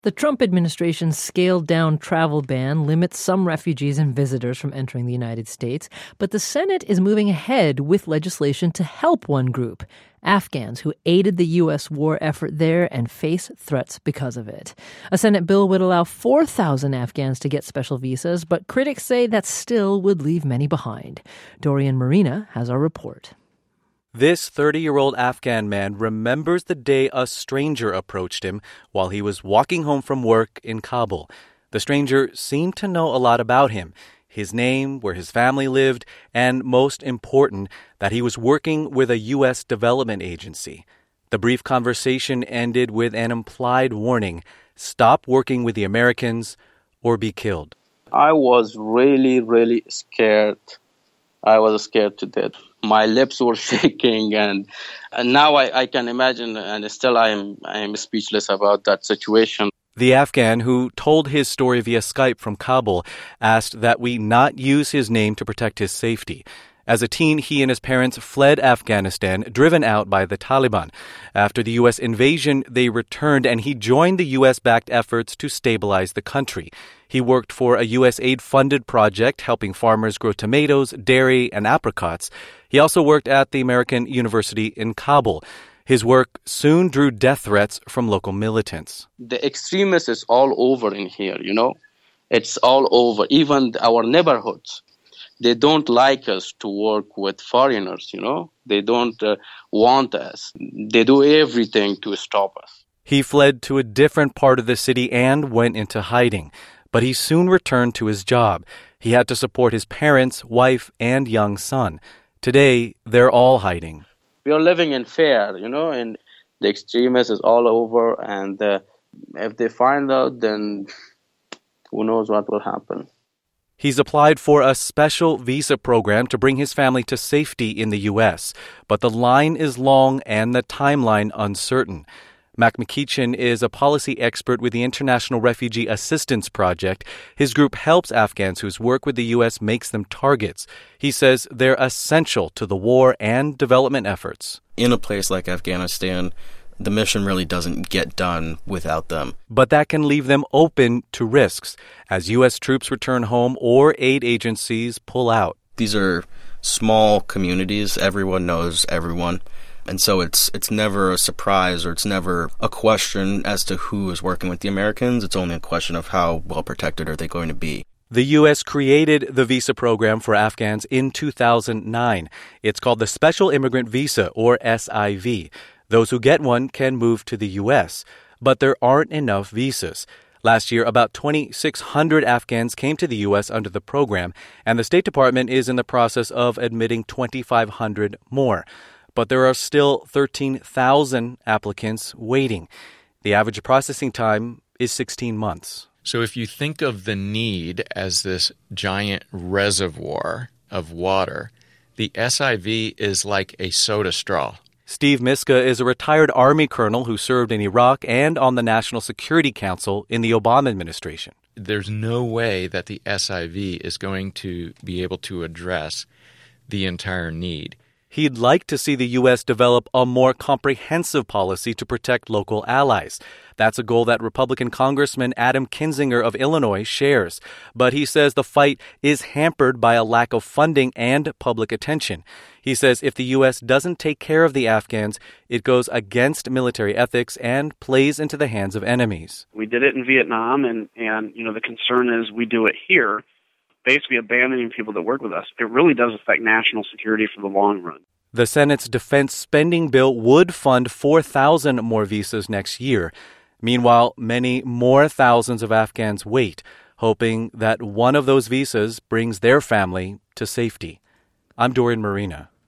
The Trump administration's scaled-down travel ban limits some refugees and visitors from entering the United States, but the Senate is moving ahead with legislation to help one group, Afghans who aided the U.S. war effort there and face threats because of it. A Senate bill would allow 4,000 Afghans to get special visas, but critics say that still would leave many behind. Dorian Marina has our report. This 30-year-old Afghan man remembers the day a stranger approached him while he was walking home from work in Kabul. The stranger seemed to know a lot about him, his name, where his family lived, and most important, that he was working with a U.S. development agency. The brief conversation ended with an implied warning: stop working with the Americans or be killed. I was really scared. I was scared to death. My lips were shaking, and now I can imagine, and still I am speechless about that situation. The Afghan who told his story via Skype from Kabul asked that we not use his name to protect his safety. As a teen, he and his parents fled Afghanistan, driven out by the Taliban. After the U.S. invasion, they returned, and he joined the U.S.-backed efforts to stabilize the country. He worked for a U.S. aid-funded project helping farmers grow tomatoes, dairy, and apricots. He also worked at the American University in Kabul. His work soon drew death threats from local militants. The extremists is all over in here, It's all over, even our neighborhoods. They don't like us to work with foreigners, They don't want us. They do everything to stop us. He fled to a different part of the city and went into hiding. But he soon returned to his job. He had to support his parents, wife, and young son. Today, they're all hiding. We are living in fear, and the extremists is all over. And if they find out, then who knows what will happen. He's applied for a special visa program to bring his family to safety in the U.S., but the line is long and the timeline uncertain. Mac McEachin is a policy expert with the International Refugee Assistance Project. His group helps Afghans whose work with the U.S. makes them targets. He says they're essential to the war and development efforts. In a place like Afghanistan, the mission really doesn't get done without them. But that can leave them open to risks as U.S. troops return home or aid agencies pull out. These are small communities. Everyone knows everyone. And so it's never a surprise, or it's never a question as to who is working with the Americans. It's only a question of how well protected are they going to be. The U.S. created the visa program for Afghans in 2009. It's called the Special Immigrant Visa, or SIV. Those who get one can move to the U.S., but there aren't enough visas. Last year, about 2,600 Afghans came to the U.S. under the program, and the State Department is in the process of admitting 2,500 more. But there are still 13,000 applicants waiting. The average processing time is 16 months. So if you think of the need as this giant reservoir of water, the SIV is like a soda straw. Steve Miska is a retired Army colonel who served in Iraq and on the National Security Council in the Obama administration. There's no way that the SIV is going to be able to address the entire need. He'd like to see the U.S. develop a more comprehensive policy to protect local allies. That's a goal that Republican Congressman Adam Kinzinger of Illinois shares. But he says the fight is hampered by a lack of funding and public attention. He says if the U.S. doesn't take care of the Afghans, it goes against military ethics and plays into the hands of enemies. We did it in Vietnam, and the concern is we do it here. Basically abandoning people that work with us. It really does affect national security for the long run. The Senate's defense spending bill would fund 4,000 more visas next year. Meanwhile, many more thousands of Afghans wait, hoping that one of those visas brings their family to safety. I'm Dorian Marina.